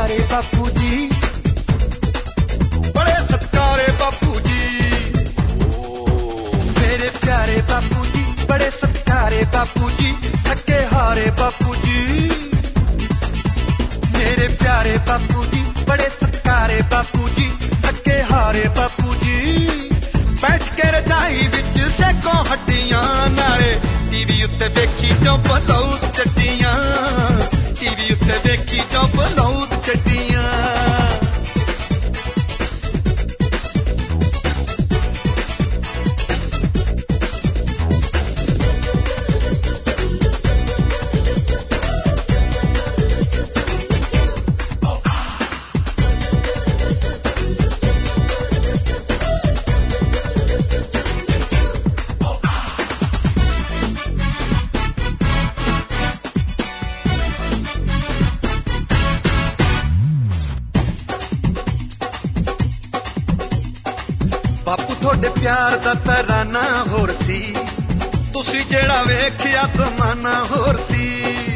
प्यारे बापू जी, बड़े सत्कारे बापू जी, मेरे प्यारे बापू जी, बड़े सत्कारे बापू जी, थके हारे बापू जी, मेरे प्यारे बापू जी, बड़े सत्कारे बापू जी, थके हारे बापू जी, बैठ के रजाई विच सेको हड्डियां नाले टीवी उत्ते देखी जो बलौद चड्डियां, टीवी उत्ते देखी जो बलौद चड्डियां। बापू थोड़े प्यार दा तराना होर सी, तुसी जेड़ा वेखिया जमाना होर सी।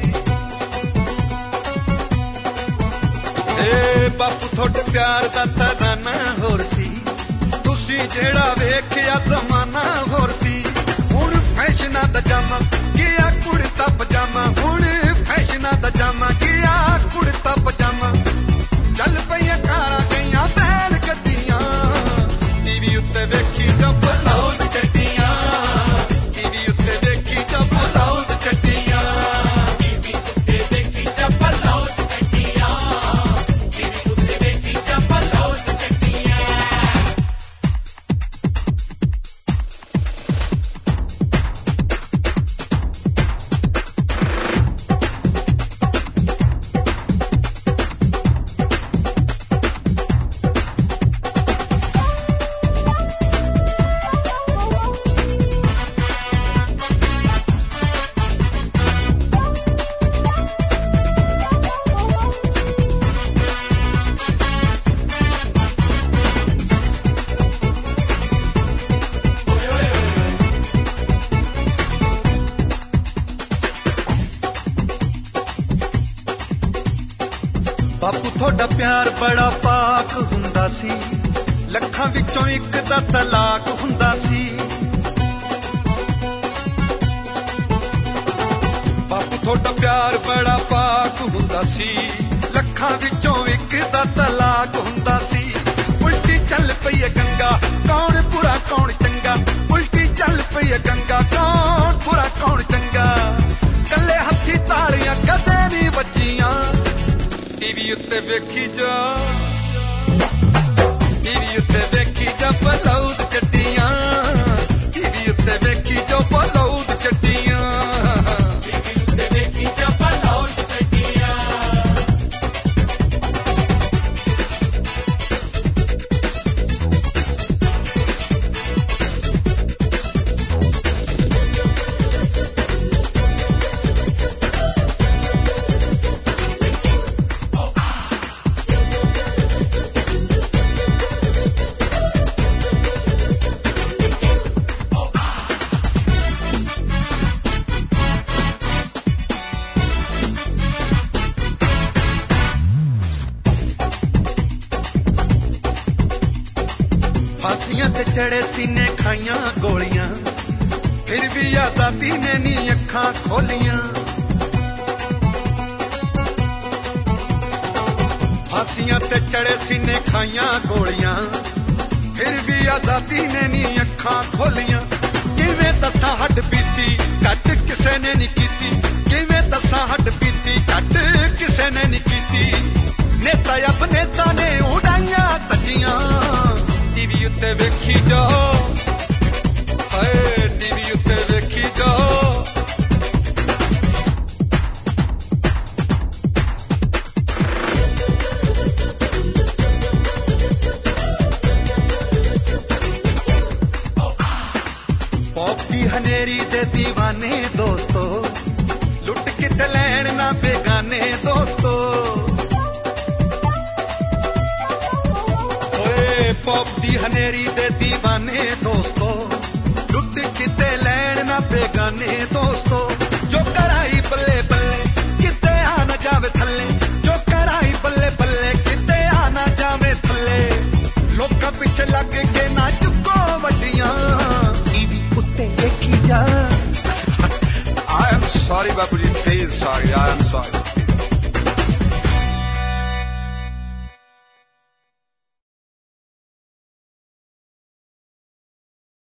ए बापू थोड़े प्यार दा तराना होर सी, तुसी जेड़ा वेखिया जमाना होर सी। हुण फैशना दा जामा किया कुड़ता पजामा, हुण फैशना दा जामा किया कुड़ता पजामा, चल पईया कारां गईयां बैल गड्डियां, टीवी उत्ते वेखी जो बलौद चड्डियां, टीवी उत्ते वेखी जो बलौद चड्डियां, टीवी उत्ते वेखी जो बलौद चड्डियां, टीवी उत्ते वेखी जो बलौद चड्डियां। बापू थोड़ा प्यार बड़ा पाक हुंदा सी, लखां विचों एक दा तलाक हुंदा सी। बापू थोड़ा प्यार बड़ा पाक हुंदा सी, लखां विचों एक दा तलाक हुंदा सी। उल्टी चल पई है गंगा, कौन बुरा कौन चंगा, उल्टी चल पई है गंगा, कौन बुरा कौन चंगा, कल्ले हत्थी तालियां कदे नहीं बजियां, टीवी उत्ते वेखी जा, टीवी उत्ते वेखी जा बलौद चड्डियां, टीवी उत्ते वेखी जा बलौद चड्डियां, टीवी उत्ते वेखी जा बलौद चड्डियां। फांसियां ते चढ़े सीने खाइयां गोलियां, फिर भी आजादी ने नी अखां खोलियां। फांसियां ते चढ़े सीने खाइयां गोलियां, फिर भी आजादी ने नी अखां खोलियां। किवें दसां हड्ड बीती घट किसे ने नी कीती, किवें दसां हड्ड बीती घट किसे ने नी कीती। नेता अपनेता ने उड़ाइयां तजियां, टीवी उत्ते वेखी जाओ, हाय टीवी उत्ते वेखी जाओ। पॉप दी हनेरी दे दीवाने दोस्तों, लुट किते लैण ना बेगाने दोस्तों। पॉप दी हनेरी दे दीवाने दोस्तों, लुट किते लैण ना बेगाने दोस्तों। जो कराई बल्ले बल्ले किते आ न जावे थल्ले, जो कराई बल्ले बल्ले sorry.